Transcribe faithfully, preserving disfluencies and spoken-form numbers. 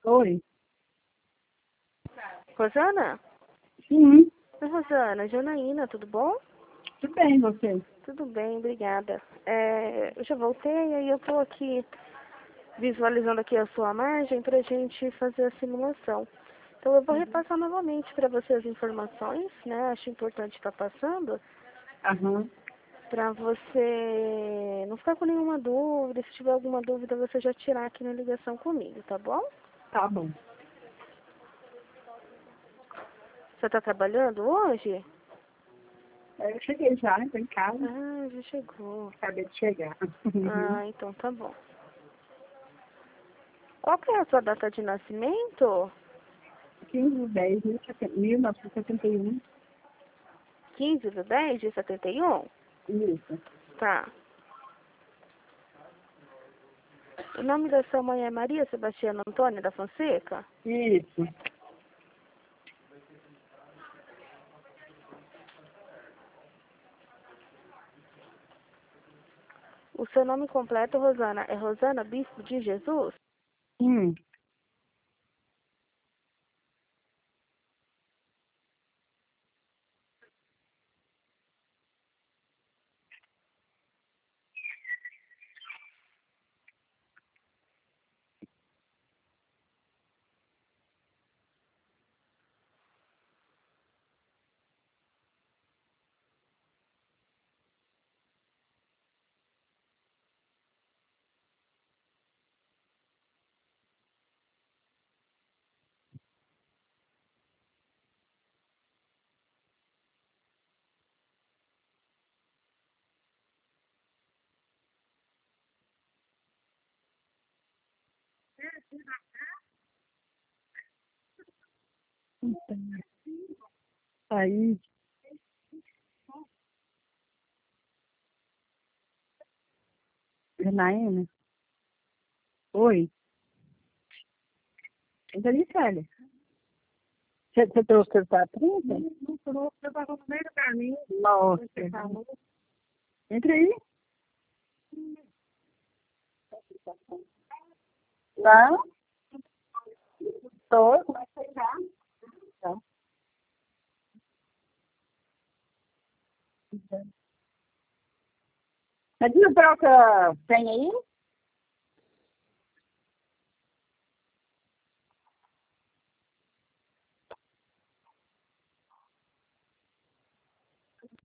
Oi. Rosana? Sim, Oi, Rosana. Janaína, tudo bom? tudo bem, você? Tudo bem, obrigada. É, eu já voltei e aí eu tô aqui visualizando aqui a sua margem pra gente fazer a simulação. Então eu vou repassar novamente para você as informações, né? Acho importante estar passando Aham, para você não ficar com nenhuma dúvida. Se tiver alguma dúvida, você já tirar aqui na ligação comigo, tá bom? tá bom. Você tá trabalhando hoje? É, Eu cheguei já, estou em casa, Ah, já chegou. acabei de chegar. Ah, então tá bom. Qual que é a sua data de nascimento? quinze de dez de mil novecentos e setenta e um. quinze de dez de setenta e um? Isso, Tá. O nome da sua mãe é Maria Sebastiana Antônia da Fonseca? isso. O seu nome completo, Rosana, é Rosana Bispo de Jesus? Sim, aí, Janaína. Oi. Entra ali, Célia. Você, você trouxe para trinta? Não trouxe, eu estava no meio do caminho. Nossa. Entra aí. Não, tô. Como é que você tá? Tá. Mas não troca tem aí?